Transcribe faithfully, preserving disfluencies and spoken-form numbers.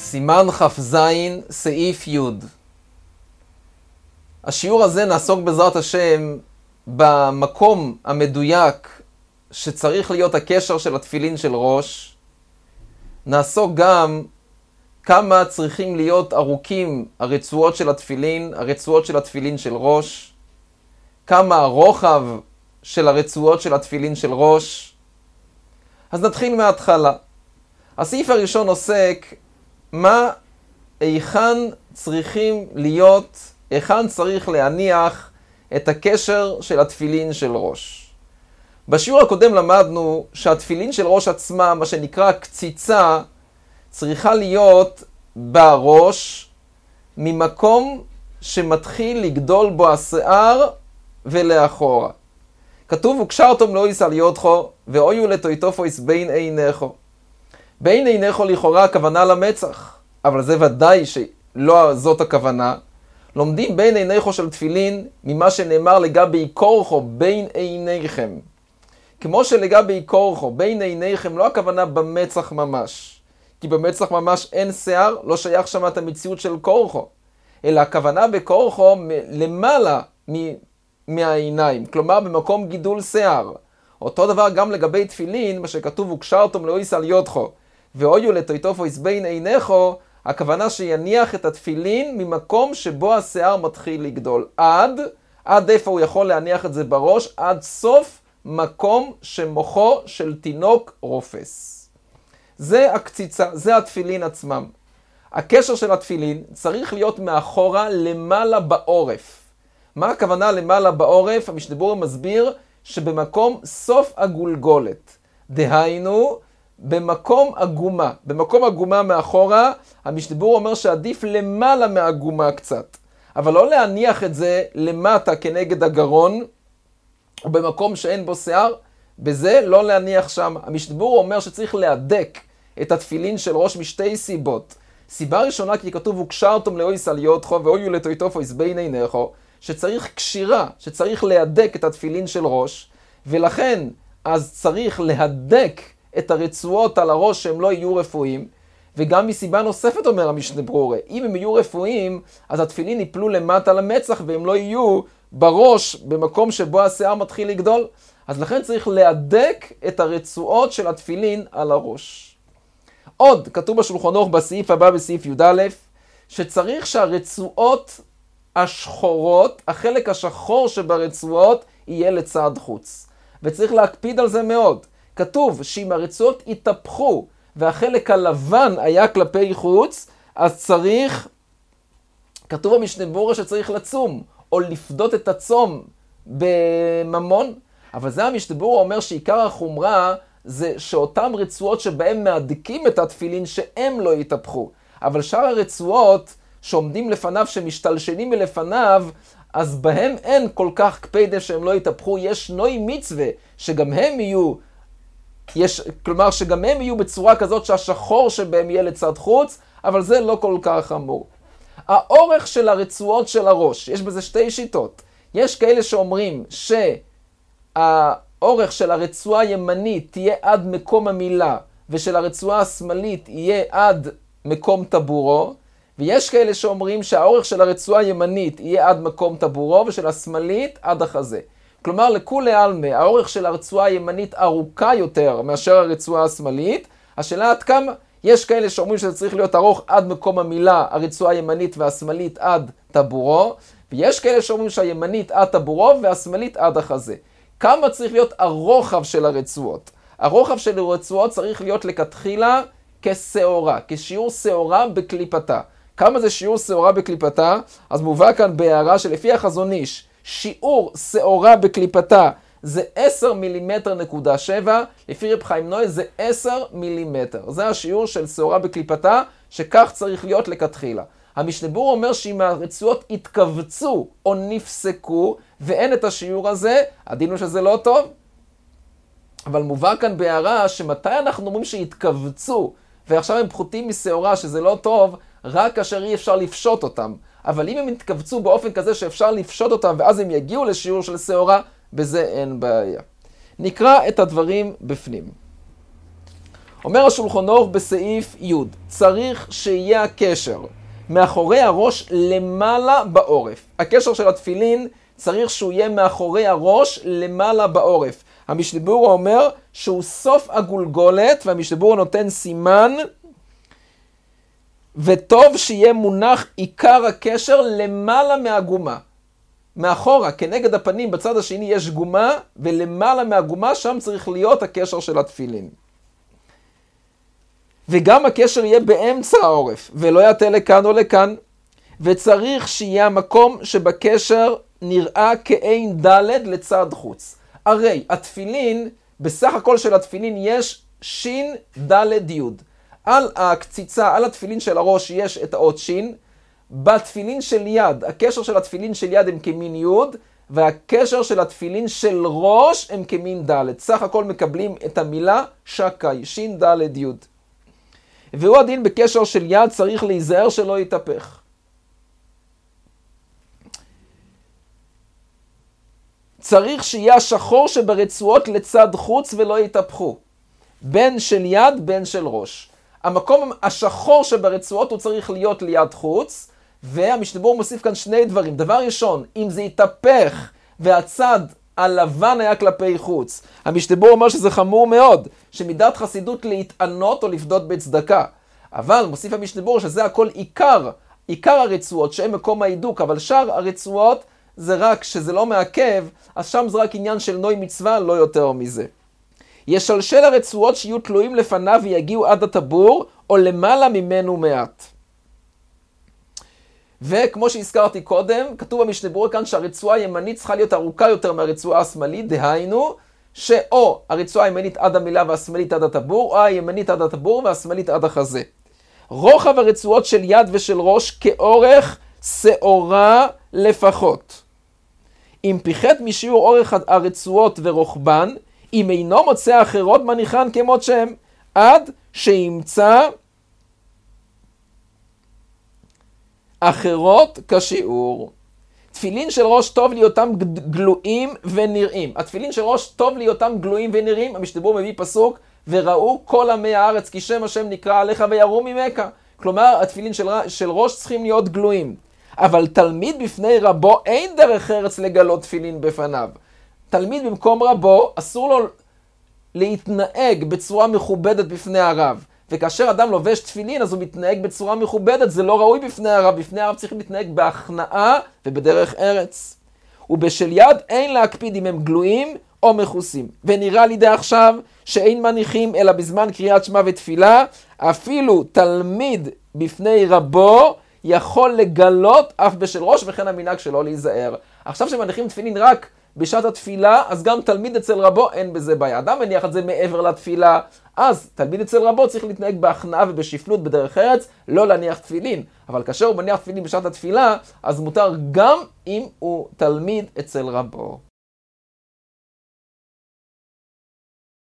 סימן כ"ז, סעיף י'. השיעור הזה נעסוק בעזרת השם במקום המדויק שצריך להיות הקשר של התפילין של ראש. נעסוק גם כמה צריכים להיות ארוכים הרצועות של התפילין, הרצועות של התפילין של ראש, כמה הרוחב של הרצועות של התפילין של ראש. אז נתחיל מההתחלה. הסעיף הראשון עוסק מה, היכן צריכים להיות, היכן צריך להניח את הקשר של התפילין של ראש. בשיעור הקודם למדנו שהתפילין של ראש עצמה, מה שנקרא קציצה, צריכה להיות בראש ממקום שמתחיל לגדול בו השיער ולאחורה. כתוב, וקשרתם לא יישא ליודכו, ואויו לטויטופויס בין עיניכו. בין עיניכו לכאורה הכוונה למצח, אבל זה ודאי שלא זאת הכוונה. לומדים בין עיניכו של תפילין ממה שנאמר לגבי קורחו בין עיניכם. כמו שלגבי קורחו בין עיניכם לא הכוונה במצח ממש. כי במצח ממש אין שיער, לא שייך שם את המציאות של קורחו. אלא הכוונה בקורחו למעלה מהעיניים, כלומר במקום גידול שיער. אותו דבר גם לגבי תפילין, מה שכתוב וקשרתם לא יישא ליודכו, ואויו לטויטופויס בין עיניכו, הכוונה שיניח את התפילין ממקום שבו השיער מתחיל לגדול. עד, עד איפה הוא יכול להניח את זה בראש? עד סוף מקום שמוחו של תינוק רופס. זה הקציצה, זה התפילין עצמם. הקשר של התפילין צריך להיות מאחורה למעלה בעורף. מה הכוונה למעלה בעורף? המשנה מסביר שבמקום סוף הגולגולת. דהיינו, במקום אגומה. במקום אגומה מאחורה, המשנה אומר שעדיף למעלה מהאגומה קצת. אבל לא להניח את זה למטה כנגד הגרון, או במקום שאין בו שיער, בזה לא להניח שם. המשנה אומר שצריך להדק את התפילין של ראש משתי סיבות. סיבה ראשונה כי כתוב וקשרתם לא יישא ליודכו ואויו לטויטופויס בין עיניכו, שצריך קשירה, שצריך להדק את התפילין של ראש, ולכן אז צריך להדק את הרצועות על הראש שהם לא יהיו רפואיים, וגם מסיבה נוספת אומר המשנה ברורה, אם הם יהיו רפואיים, אז התפילין ייפלו למטה למצח, והם לא יהיו בראש במקום שבו השיער מתחיל לגדול, אז לכן צריך להדק את הרצועות של התפילין על הראש. עוד, כתוב בשולחן ערוך בסעיף הבא בסעיף י"א, שצריך שהרצועות השחורות, החלק השחור שברצועות יהיה לצד חוץ. וצריך להקפיד על זה מאוד. כתוב שאם הרצועות יתהפכו והחלק הלבן היה כלפי חוץ, אז צריך, כתוב במשנה ברורה שצריך לצום, או לפדות את הצום בממון. אבל זה המשנה ברורה אומר שעיקר החומרה זה שאותם רצועות שבהם מהדקים את התפילין שהם לא יתהפכו. אבל שאר הרצועות שעומדים לפניו, שמשתלשלים מלפניו, אז בהם אין כל כך קפידה שהם לא יתהפכו. יש נוי מצווה שגם הם יהיו, יש, כלומר שגם הם יהיו בצורה כזאת שהשחור שבהם יהיה לצד חוץ, אבל זה לא כל כך חמור. האורך של הרצועות של הראש, יש בזה שתי שיטות. יש כאלה שאומרים שהאורך של הרצועה הימנית תהיה עד מקום המילה, ושל הרצועה השמאלית יהיה עד מקום טבורו, ויש כאלה שאומרים שהאורך של הרצועה הימנית יהיה עד מקום טבורו, ושל השמאלית עד החזה. כלומר, לכולי עלמא, האורך של הרצועה הימנית ארוכה יותר מאשר הרצועה השמאלית. השאלה עד כמה? יש כאלה שאומרים שזה צריך להיות ארוך עד מקום המילה, הרצועה הימנית והשמאלית עד טבורו, ויש כאלה שאומרים שהימנית עד טבורו והשמאלית עד החזה. כמה צריך להיות הרוחב של הרצועות? הרוחב של הרצועות צריך להיות לכתחילה כשעורה, כשיעור שעורה בקליפתה. כמה זה שיעור שעורה בקליפתה? אז מובא כאן בהערה שלפי החזון איש, שיעור שעורה בקליפתה זה עשר מילימטר נקודה שבע, לפי רב חיים נוי זה עשר מילימטר. זה השיעור של שעורה בקליפתה, שכך צריך להיות לכתחילה. המשנה ברורה אומר שאם הרצועות התכווצו או נפסקו, ואין את השיעור הזה, הדין הוא שזה לא טוב. אבל מובא כאן בהערה שמתי אנחנו אומרים שהתכווצו, ועכשיו הם פחותים משעורה שזה לא טוב, רק כאשר אי אפשר לפשוט אותם. אבל אם הם יתכווצו באופן כזה שאפשר לפשוט אותם, ואז הם יגיעו לשיעור של שעורה, בזה אין בעיה. נקרא את הדברים בפנים. אומר השולחן ערוך בסעיף י', צריך שיהיה הקשר מאחורי הראש למעלה בעורף. הקשר של התפילין צריך שהוא יהיה מאחורי הראש למעלה בעורף. המשנה ברורה אומר שהוא סוף הגולגולת, והמשנה ברורה נותן סימן, וטוב שיהיה מונח עיקר הקשר למעלה מהגומה. מאחורה, כנגד הפנים, בצד השני יש גומה, ולמעלה מהגומה שם צריך להיות הקשר של התפילין. וגם הקשר יהיה באמצע העורף, ולא יטה לכאן או לכאן, וצריך שיהיה המקום שבקשר נראה כעין ד' לצד חוץ. הרי התפילין, בסך הכל של התפילין יש שין ד' י'. על הקציצה, על התפילין של הראש יש את האות שין, בתפילין של יד, הקשר של התפילין של יד הם כמין י', והקשר של התפילין של ראש הם כמין ד'. סך הכל מקבלים את המילה שקאי, שין ד' י'. והוא הדין בקשר של יד, צריך להיזהר שלא יתהפך. צריך שיהיה השחור שברצועות לצד חוץ ולא יתהפכו. בין של יד, בין של ראש. המקום השחור שברצועות הוא צריך להיות ליד חוץ, והמשנה ברורה מוסיף כאן שני דברים. דבר ראשון, אם זה יתהפך והצד הלבן היה כלפי חוץ, המשנה ברורה אומר שזה חמור מאוד, שמידת חסידות להתענות או לפדות בצדקה. אבל מוסיף המשנה ברורה שזה הכל עיקר, עיקר הרצועות שהם מקום ההידוק, אבל שאר הרצועות זה רק שזה לא מעכב, אז שם זה רק עניין של נוי מצווה, לא יותר מזה. ישלשל הרצועות שיהיו תלויים לפניו ויגיעו עד הטבור, או למעלה ממנו מעט. וכמו שהזכרתי קודם, כתוב במשנה ברורה כאן שהרצועה הימנית צריכה להיות ארוכה יותר מהרצועה השמאלית, דהיינו, שאו הרצועה הימנית עד המילה והשמאלית עד הטבור, או הימנית עד הטבור והשמאלית עד החזה. רוחב הרצועות של יד ושל ראש כאורך שעורה לפחות. אם פיחת משיעור אורך הרצועות ורוחבן, אם אינו מוצא אחרות מניחן כמות שהם, עד שימצא אחרות כשיעור. תפילין של ראש טוב להיותם גלויים ונראים. התפילין של ראש טוב להיותם גלויים ונראים. המשנה ברורה מביא פסוק, וראו כל עמי הארץ כי שם השם נקרא עליך ויראו ממך. כלומר, התפילין של, של ראש צריכים להיות גלויים. אבל תלמיד בפני רבו אין דרך ארץ לגלות תפילין בפניו. תלמיד במקום רבו אסור לו להתנהג בצורה מכובדת בפני הרב. וכאשר אדם לובש תפילין אז הוא מתנהג בצורה מכובדת, זה לא ראוי בפני הרב. בפני הרב צריכים להתנהג בהכנעה ובדרך ארץ. ובשל יד אין להקפיד אם הם גלויים או מכוסים. ונראה לי די עכשיו שאין מניחים אלא בזמן קריאת שמע ותפילה, אפילו תלמיד בפני רבו יכול לגלות אף בשל ראש, וכן המנהג שלו להיזהר. עכשיו שמניחים תפילין רק בשעת התפילה, אז גם תלמיד אצל רבו אין בזה בעיה. אדם מניח את זה מעבר לתפילה, אז תלמיד אצל רבו צריך להתנהג בהכנעה ובשפלות בדרך ארץ, לא להניח תפילין. אבל כאשר הוא מניח תפילין בשעת התפילה, אז מותר גם אם הוא תלמיד אצל רבו.